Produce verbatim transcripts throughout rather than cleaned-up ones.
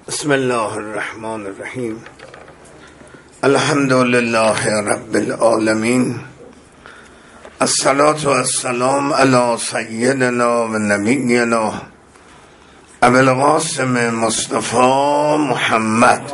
بسم الله الرحمن الرحیم. الحمد لله رب العالمین، الصلاة و السلام علی سیدنا و نبینا ابی القاسم مصطفی محمد.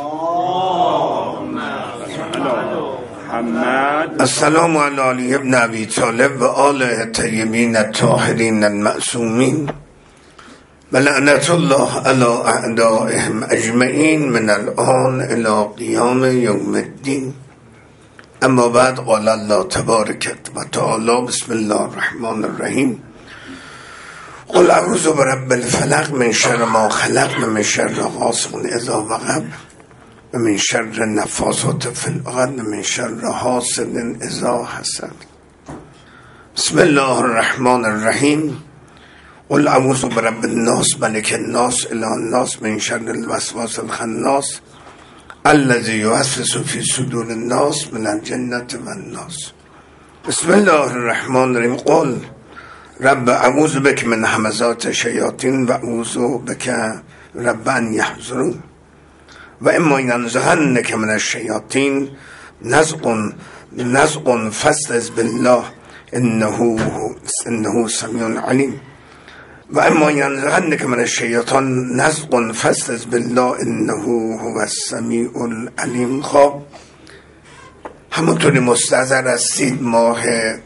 السلام علی علی ابن ابی طالب و آله طیبین الطاهرین المعصومین و لعنت الله علی اعدائهم اجمعین من الان الی قیام یوم الدین. اما بعد، قال الله تبارک و تعالی: بسم الله الرحمن الرحیم. قل اعوذ برب الفلق من شر ما خلق و من شر غاسق اذا وقب و من شر النفاثات فی العقد و من شر حاسد اذا حسد. بسم الله الرحمن الرحیم. قل اعوذ برب الناس ملک الناس اله الناس من شر الوسواس الخناس الذی یوسوس فی صدور الناس من الجنة والناس. بسم الله الرحمن الرحیم. قل رب اعوذ بک من همزات الشیاطین و اعوذ بک رب ان یحضرون و اما ینزغنک من الشیاطین نزغ نزغ فاستعذ بالله انه انه سمیع علیم و اما ینزغنک من الشیطان نزغ فاستعذ بالله انه هو السمیع العلیم. خب همونطوری مستحضر هستید، ماه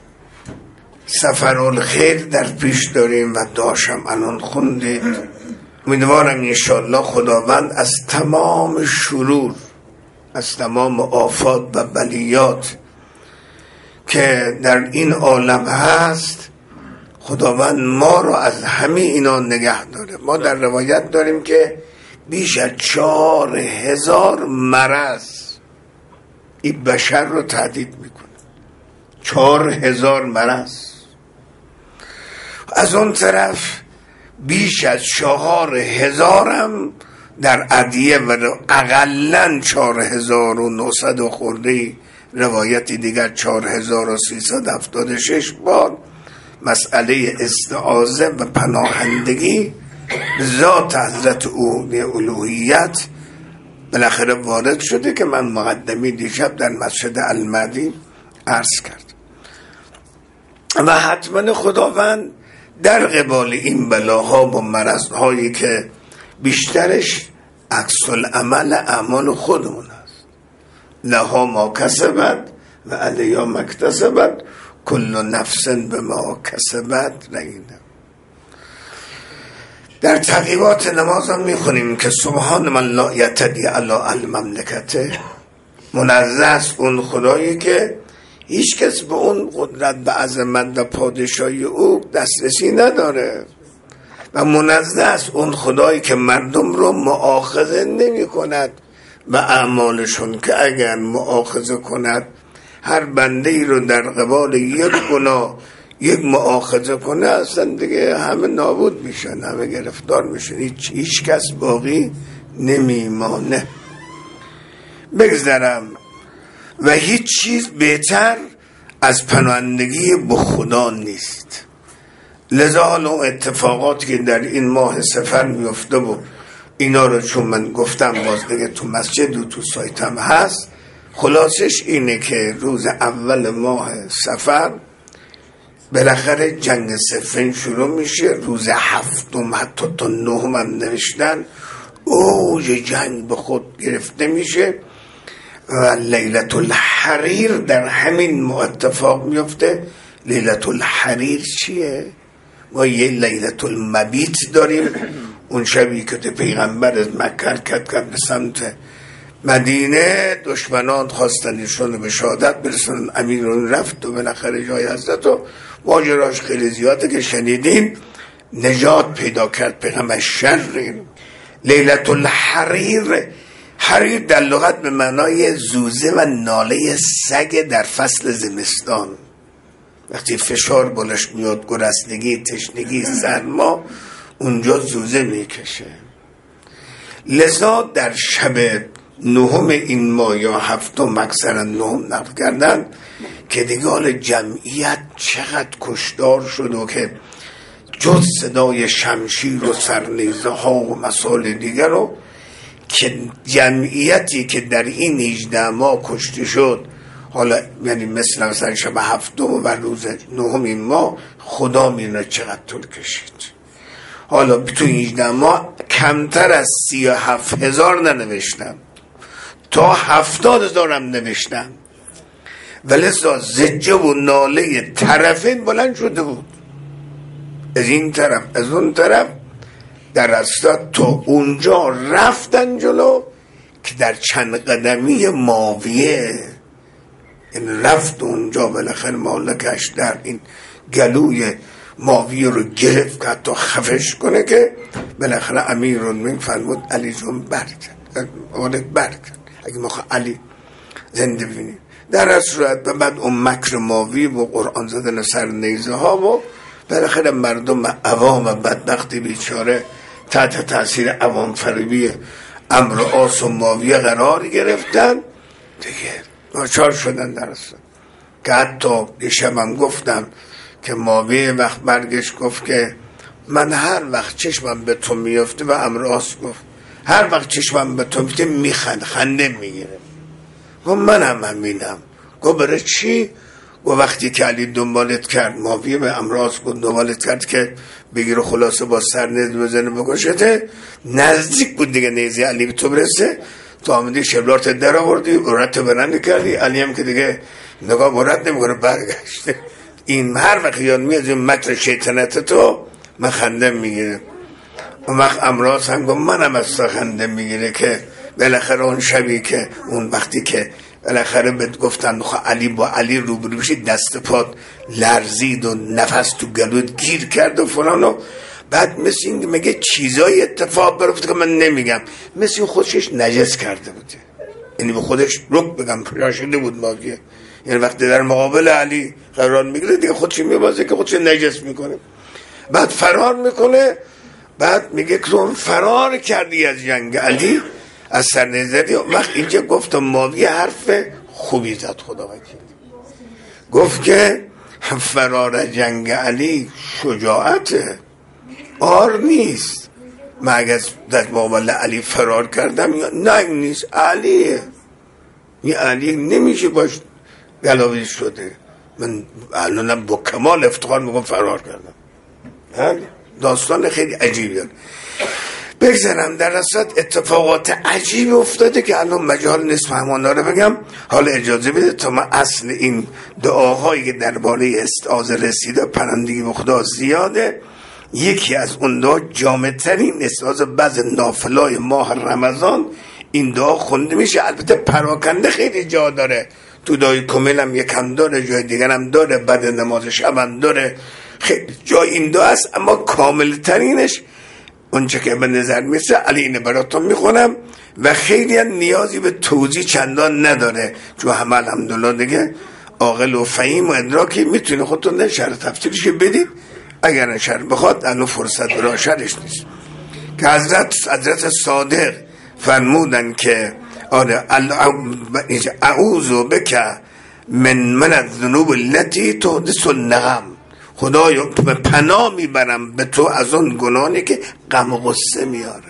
سفرالخیر در پیش داریم و داشتم الان خوندید. امیدوارم انشاءالله خداوند از تمام شرور، از تمام آفات و بلیات که در این عالم هست، خداوند ما رو از همه اینا نگه داره. ما در روایت داریم که بیش از چهار هزار مرض این بشر رو تهدید میکنه. چهار هزار مرض. از اون طرف بیش از چهار هزارم در ادیه و اقلن چهار هزار و نهصد و خورده روایتی دیگر چهار هزار و سیصد و هفتاد و شش بار مسئله استعاذه و پناهندگی ذات حضرت الوهیت بالاخره وارد شده که من مقدمی دیشب در مسجد المهدی عرض کرد. و حتما خداوند در قبال این بلاها و مرضهایی که بیشترش عکس العمل اعمال خودمون است، لها ما کسبت و علیها ما اکتسبت کل نفس بما کسبت رهینه. در تقییمات نماز هم میخونیم که سبحان من لا یعتدی علی المملکته، منزه است اون خدایی که هیچ کس به اون قدرت و عظمت و پادشاهی او دسترسی نداره، و منزه است اون خدایی که مردم رو مؤاخذه نمی کند و اعمالشون، که اگر مؤاخذه کند هر بنده ای رو در قبال یک گناه یک مؤاخذه کنه، اصلا دیگه همه نابود میشن، همه گرفتار میشن، هیچ, هیچ کس باقی نمیمانه. بگذرم و هیچ چیز بهتر از پناهندگی به خدا نیست. لذا حالا اتفاقاتی که در این ماه سفر میفته و اینا رو چون من گفتم باز دیگه تو مسجد و تو سایتم هست، خلاصش اینه که روز اول ماه سفر بالاخره جنگ صفین شروع میشه. روز هفتم حتی تا نهم هم نوشتن اوج جنگ به خود گرفته میشه و لیلت الحریر در همین اتفاق میفته. لیلت الحریر چیه؟ ما یه لیلت المبیت داریم، اون شبی که پیغمبر از مکه حرکت کرد به سمت مدینه، دشمنان خواستن ایشون به شهادت برسونن، امیرون رفت و بالاخره جای حضرت و ماجراش خیلی زیاده که شنیدین، نجات پیدا کرد پیغمبر. شر لیلت الحریر، حریر در لغت به معنای زوزه و ناله سگ در فصل زمستان، وقتی فشار بالش میاد، گرسنگی، تشنگی، سرما، اونجا زوزه میکشه. لذا در شب نهم این ماه یا هفتم اکثرا نهم نقل کردن که دیگه جمعیت چقدر کشدار شد و که جز صدای شمشیر و سرنیزه ها و مسائل دیگر رو که جمعیتی که در این هجده ماه کشته شد، حالا یعنی مثل مثلا شب هفتم و روز نهم این ماه، خدا میدونه چقدر طول کشید. حالا تو هجده ماه کمتر از سی و هفت هزار ننوشتم، تا هفتاد هزار هم نوشتم، ولی زجه و ناله طرفین بلند شده بود، از این طرف از اون طرف، در اصلا تا اونجا رفتن جلو که در چند قدمی ماویه این رفت اونجا، بالاخره مالکش در این گلوی ماویه رو گرفت که حتی خفش کنه، که بالاخره امیرالمومنین فرمود علی جون برکن آنت برکن اگه ما علی زنده بینیم. در از صورت و بعد اون مکر ماوی و قرآن زدن سر نیزه ها و بالاخره مردم عوام بدبختی بیچاره تحت تاثیر عوام فریبی امر آس و ماویه قرار گرفتن دیگه، ناچار شدن. در اصلا که حتی دیشبم گفتم که ماویه وقت برگشت گفت که من هر وقت چشمم به تو میفته، و امر آس گفت هر وقت چشمم به تو میفته میخند، خنده میگیره. گفت من هم همینم. گفت برای چی؟ گفت وقتی که علی دنبالت کرد، ماویه به امر آس گفت دنبالت کرد که بگیره خلاصه با سر نیزه بزنه بکشته، نزدیک بود دیگه نیزه علی به تو برسه، تو آمدی شبلارت در آوردی، عورت برند کردی، علی هم که دیگه نگاه عورت نمیکنه برگشته. این هر وقت یاد میاد این مکر شیطنت تو، من خنده میگیره. اون وقت امراض هم گفت منم از تو خنده میگیره که بالاخره اون شبی که اون وقتی که بالاخره بهت گفتن علی با علی روبرو بشی، دست پات لرزید و نفس تو گلوت گیر کرد و فلان، و بعد مثل این میگه چیزای اتفاق برفت که من نمیگم، مثل این خودش نجس کرده بوده، یعنی به خودش رک بگم پراشده بود ماویه، یعنی وقتی در مقابل علی قرار میگیره دیگه خودش میبازه که خودش نجس میکنه، بعد فرار میکنه. بعد میگه که اون فرار کردی از جنگ علی، از سرنیزدی. وقت اینجا گفتم ماویه حرف خوبی زد خدا وکیل، گفت که فرار جنگ علی شجاعته، آر نیست. من اگر در مقابل علی فرار کردم نه نیست، علیه، این علی نمیشه باش گلاویز شده. من الانم با کمال افتخار میگم فرار کردم. داستان خیلی عجیبیه. بگذارم در اصلت اتفاقات عجیب افتاده که الان مجال نیست همانا رو بگم. حالا اجازه بده تا من اصل این دعاهایی که درباره استعاذه رسیده پرندگی به خدا زیاده، یکی از اون دعا جامع ترین استعاذه بعض نافلای ماه رمضان این دعا خونده میشه. البته پراکنده خیلی جا داره، تو دعای کمیل هم یکم داره، جای دیگر هم داره، بعد نماز شب هم داره، خیلی جای این دعا است، اما کامل ترینش اونچه که به نظر میسه علی اینه براتون میخونم و خیلی نیازی به توضیح چندان نداره، چون همه الحمدلله دیگه عاقل و فهیم و ادراکی میتونه خودتون نشر تفسیرش بدید. اگر نشر بخواد الان فرصت برای شرش نیست. که حضرت حضرت صادق فرمودن که آره اعوذ بک من من الذنوب التي تحدث النغم، خدایا پناه میبرم به تو از اون گناهی که غم و غصه میاره.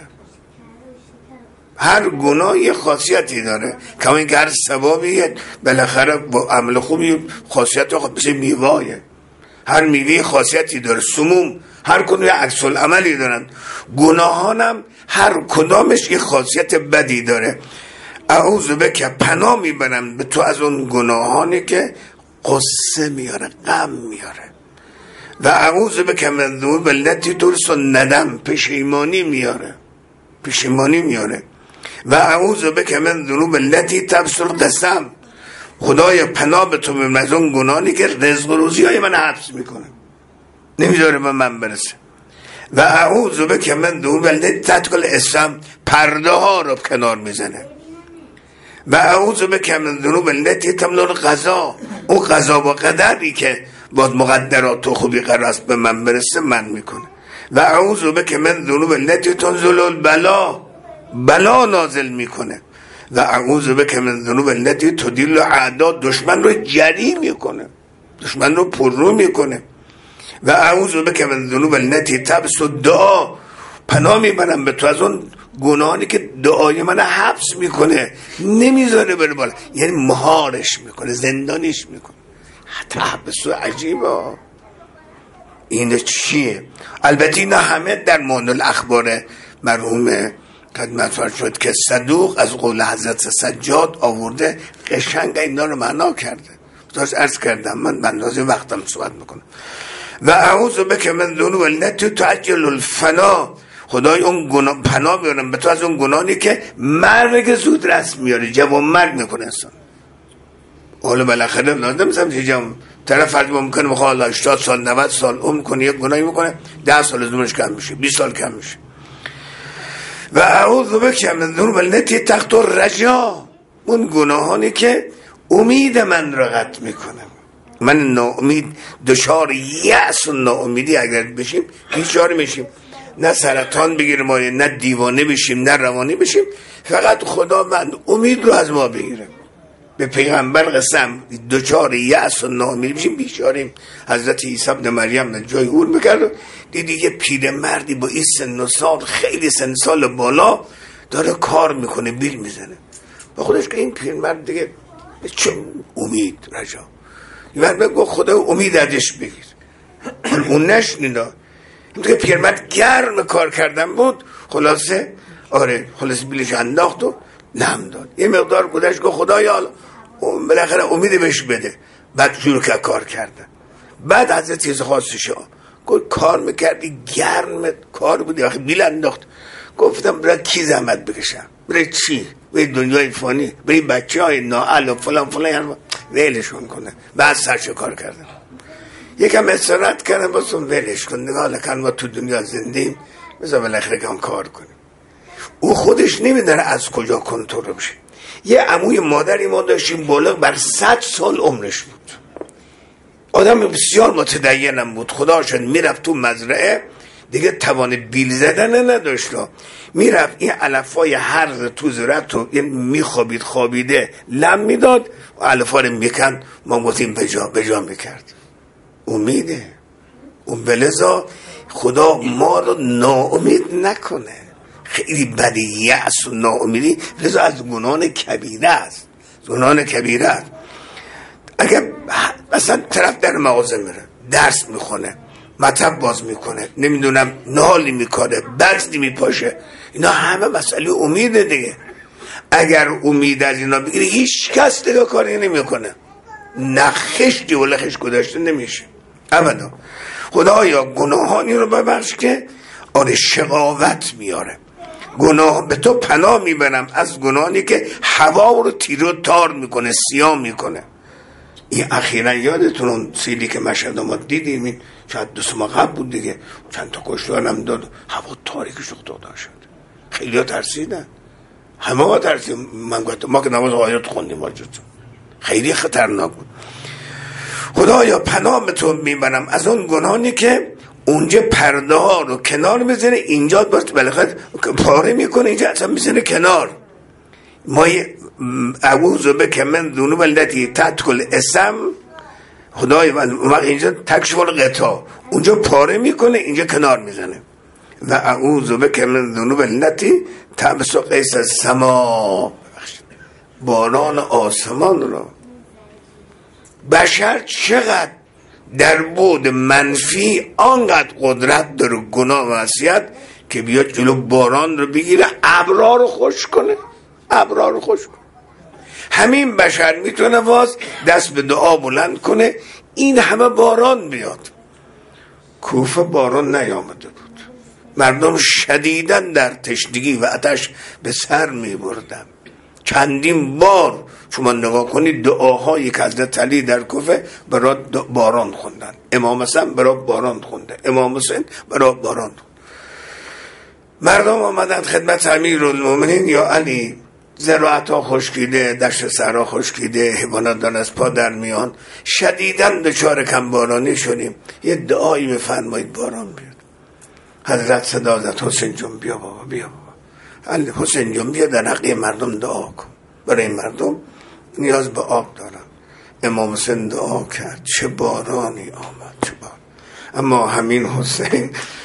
هر گناه یه خاصیتی داره، کما اینکه هر ثوابی بالاخره با عمل خوبی خاصیت خود بشه میوایه، هر میوه خاصیتی داره، سموم هر کدوم یه عکس العملی دارن، گناهانم هر کدامش یه خاصیت بدی داره. اعوذ بک پناه میبرم به تو از اون گناهانی که غصه میاره، غم میاره. و اعوذ بک من الذنوب التي تورث الندم، پشیمانی میاره، پشیمانی میاره. و اعوذ بک من الذنوب التي تبسل القسم، خدای پناه به تو میبرم از اون گناهانی که رزق و روزی های من حبس میکنه، نمیذاره به من برسه. و اعوذ بک من الذنوب التي تتکل الاسم، پرده ها رو کنار میزنه. و اعوذ بک من الذنوب التي تمنع القضا، اون قضا و قدری که باید مقدرات و خوبی قرار است به من برسه من میکنه. و اعوذ بک من الذنوب التي تنزل البلا، بلا نازل میکنه. و اعوذ بک من الذنوب التي تدل اعدا، دشمن رو جری میکنه، دشمن رو پررو میکنه. و اعوذ بک من الذنوب التي تبس الدعا، پناه میبرم به تو از اون گناهانی که دعای من حبس میکنه، نمیذاره بره بالا، یعنی مهارش میکنه، زندانیش میکنه. تحبسو عجیبه. این چیه؟ البته اینا همه در معنی الاخبار مرحوم خدمت فرض شد که صدوق از قول حضرت سجاد آورده، قشنگ اینا رو معنا کرده. داشت عرض کردم من من لازم وقتم صحبت میکنم. و اعوذ بک من ذنوب التي تعجل الفنا، خدای اون گناه پناه میارم به تو از اون گناهی که مرگ زود رسم میاره، جوان مرگ میکنه انسان. حالا بالاخره لازم سمجی جوان طرف فرض ممکنه بخواه الله هشتاد سال نود سال عمر کنه، یک گناهی میکنه ده سال از عمرش کم میشه، بیست سال کم میشه. و اعوذ بک من ذنوب التي تقطع الرجا، اون گناهانی که امید من را قطع میکنه. من ناامید، دچار یأس و ناامیدی اگر بشیم هیچ جوری میشیم، نه سرطان بگیره ما، نه دیوانه بشیم، نه روانی بشیم، فقط خدا من امید رو از ما بگیره. به پیغمبر قسم دچار یأس و ناامیدی بشیم بیچاریم. حضرت عیسی ابن مریم جای اور میکرد، دیدی یه پیرمردی با این سن و سال، خیلی سن سال بالا، داره کار میکنه، بیل میزنه با خودش که این پیرمرد دیگه چه امید رجا، من بگو خدا امید ازش بگیر. اون نشنیدا، این که پیرمرد گرم کار کردن بود، خلاصه آره خلاصه بیلش انداخت و لم داد. یه مقدار گذشت گفت خدایا بالاخره امید بهش بده. بعد شروع کرد کار کردن. بعد حضرت چیز خاصش گفت کار میکردی گرم کار بودی وقتی بیل انداخت. گفتم برای کی زحمت بکشم؟ برای چی؟ برای دنیای فانی، برای بچه های نااهل و فلان فلان ویلشون کنه. بعد سرش کار کردم، یکم استراحت کردم، بسون ویلش کن، نگاه لکن ما تو دنیا زندیم، بذار بالاخره کم کار کنیم. او خودش نمیداره از کجا کنترل بشه. یه عموی مادری ما داشتیم بالغ بر صد سال عمرش بود، آدم بسیار متدینم بود، خدا شد میرفت تو مزرعه دیگه توان بیل زدن نداشت، میرفت این علفای هرز تو زرعت رو میخوابید، خوابیده لم میداد و علفا رو میکن، ما گفتیم بجا بجا میکرد. امیده اون بلزا خدا ما رو ناامید نکنه. خیلی بدی یأس و ناامیدی لذا از گناهان کبیره است، گناهان کبیره است. اگر مثلا طرف در مغازه میره درس میخونه، مطب باز میکنه، نمیدونم نالی میکنه، بزدی میپاشه، اینا همه مسئله امیده دیگه. اگر امید از اینا بگیره هیچ کس دیگه کاری نمیکنه، نخشتی و لخش گذاشته نمیشه ابدا. خدایا گناهانی رو ببخش که آره شقاوت میاره. گناه به تو پناه میبرم از گناهانی که هوا رو تیر و تار میکنه، سیاه میکنه. این اخیرا یادتون اون سیلی که مشهد ما دیدیم، این شاید دو سه ماه قبل بود دیگه، چند تا کشتارم داد، هوا تاریک شد شد، خیلی ها ترسیدن، همه ها ترسیدن. من گفتم ما که نماز آیات خوندیم واجد، خیلی خطرناک بود. خدایا پناه به تو میبرم از اون گناهانی که اونجا پرده ها رو کنار میزنه، اینجا باید بالاخره پاره میکنه، اینجا اصلا میزنه کنار. ما اعوذ بک من ذنوب التي تدخل الاسم، خدای من اینجا تکشف الغطا، اونجا پاره میکنه، اینجا کنار میزنه. و اعوذ بک من ذنوب التي تبس قیس السما، باران آسمان رو. بشر چقدر در بود منفی آنقدر قدرت داره گناه و معصیت که بیاد جلو باران رو بگیره، ابرا رو خوش کنه، ابرا رو خوش کنه. همین بشر میتونه باز دست به دعا بلند کنه، این همه باران بیاد. کوفه باران نیامده بود، مردم شدیداً در تشنگی و آتش به سر میبردن. چندین بار شما نگاه کنید دعاهایی که حضرت علی در کوفه برای باران خوندن، امام حسن برای باران خونده، امام حسین برای باران خونده. مردم آمدن خدمت امیرالمومنین، یا علی زراعت ها خشکیده، دشت صحرا خشکیده، حیوانات دارن از پا در میان، شدیداً دچار کم بارانی شدیم، یه دعایی بفرمایید باران بیاد. حضرت صدا زد حسین جون بیا بابا، بیا بابا، علی حسین جون بیا در حق مردم دعا کن، برای مردم نیاز به آب دارن. امام حسین دعا کرد، چه بارانی آمد، چه باران. اما همین حسین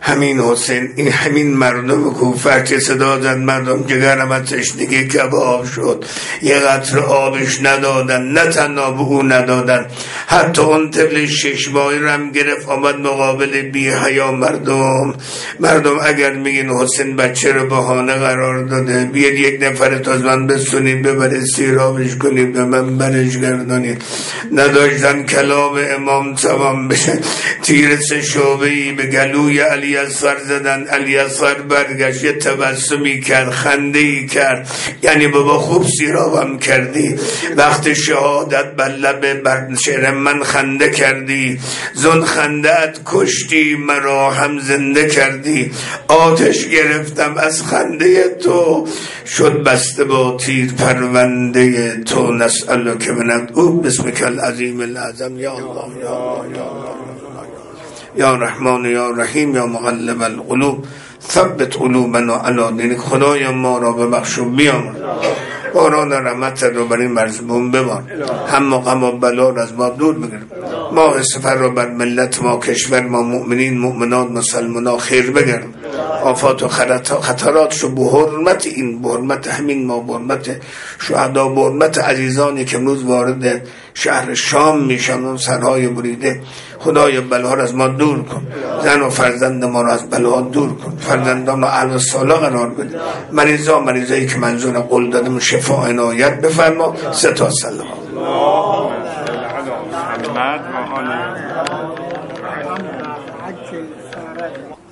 همین حسین، این همین مردم کوفه که صدا زد مردم که گرم تشنگی کباب شد، یه قطره آبش ندادن، نه تنها به او ندادن، حتی اون طفل شش ماهی رو هم گرفت آمد مقابل بی حیا مردم. مردم اگر میگین حسین بچه رو بهانه قرار داده، بیاد یک نفر تاز من بسونید ببرید سیرابش کنید به من برش گردانید، نداشتن کلام امام تمام بشه، تیر سه شعبه‌ای به گلوی علی اصغر زدن. علی اصغر برگشت یه تبسمی کرد، خنده ای کرد، یعنی بابا خوب سیرابم کردی، وقت شهادت بر لب بر شعر من خنده کردی، زن خنده‌ات کشتی مرا هم زنده کردی، آتش گرفتم از خنده تو شد بسته با تیر پرونده تو. نسألک من او بسمک العظیم الاعظم یا الله یا الله یا الله یا رحمان یا رحیم یا مقلب القلوب ثبت قلوبنا علی دینک. خدایا ما را ببخش و بیامرز، باران رحمت رو بر این مظلوم ببار، هم غم و بلا را از ما دور بگیر، ما سفر رو بر ملت ما، کشور ما، مؤمنین مؤمنات مسلمانان خیر بگیر، آفات و خطراتش رو به حرمت این، به حرمت همین ما، به حرمت شهدا، به حرمت عزیزانی که امروز وارد شهر شام میشن اون سرهای بریده، خدای بلاها را از ما دور کن، زن و فرزند ما را از بلاها دور کن، فرزندان را اهل الصلاح قرار بده، مریضا مریضایی که منظور قول دادم شفا عنایت بفرما. سه تا سلام.